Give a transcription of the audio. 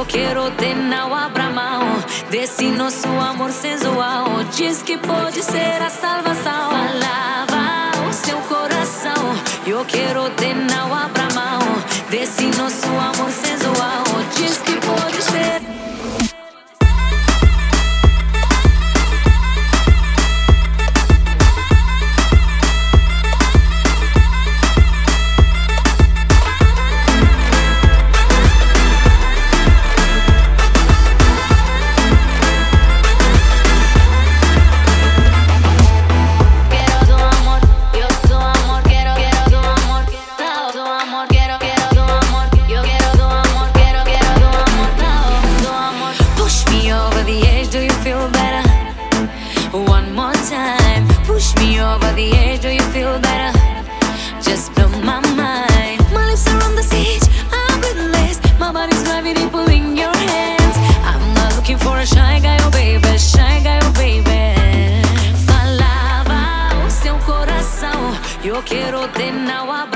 eu quero ter, não abra mão desse nosso amor sensual. Diz que pode ser a salvação. Falava o seu coração, eu quero ter, não abra mão desse nosso amor sensual. Diz que pode ser. Push me over the edge, do you feel better? Just blow my mind. My lips are on the stage, I'm breathless. My body's gravity pulling your hands. I'm not looking for a shy guy, oh baby, shy guy, oh baby. Falava o seu coração, eu quero ter, não abra